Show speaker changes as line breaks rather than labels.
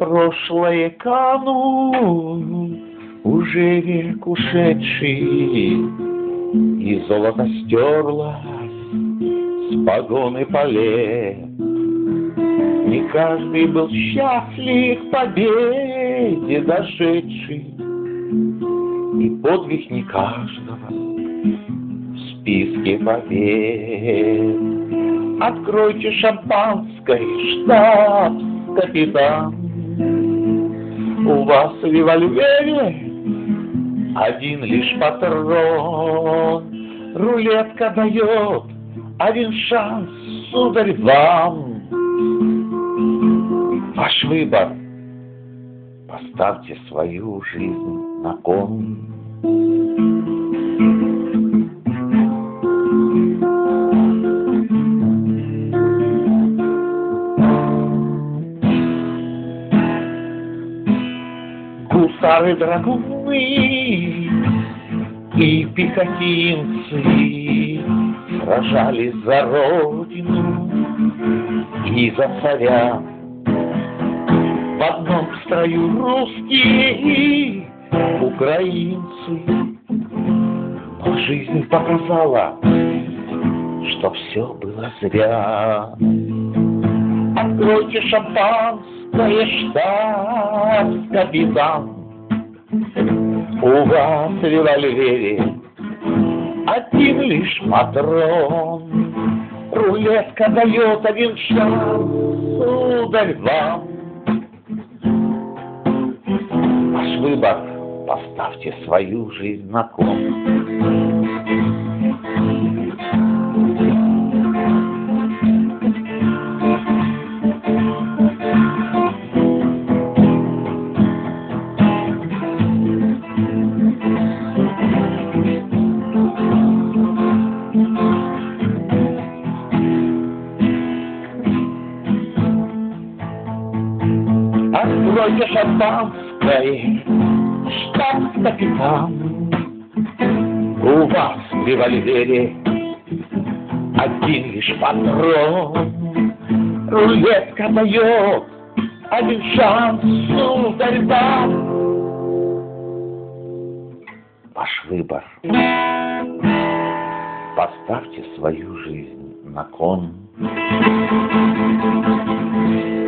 прошлое канул, уже век ушедший, и золото стерлось с погоны полей. Не каждый был счастлив к победе дошедший, и подвиг не каждого в списке побед. Откройте шампанское, штабс-капитан, у вас в револьвере один лишь патрон. Рулетка дает один шанс, сударь, вам. Ваш выбор. Поставьте свою жизнь на кон. Гусары, драгуны и пехотинцы сражались за родину и за царя. В одном строю русские и украинцы. Но жизнь показала, что все было зря. Откройте шампанское, штабс-капитан, у вас в револьвере один лишь патрон. Рулетка дает один шанс, сударь, вам. Ваш выбор. Поставьте свою жизнь на кон. Откройте шампанское, штабс-капитан, у вас в револьвере один лишь патрон. Рулетка дает один шанс, сударь, вам. Ваш выбор. Поставьте свою жизнь на кон.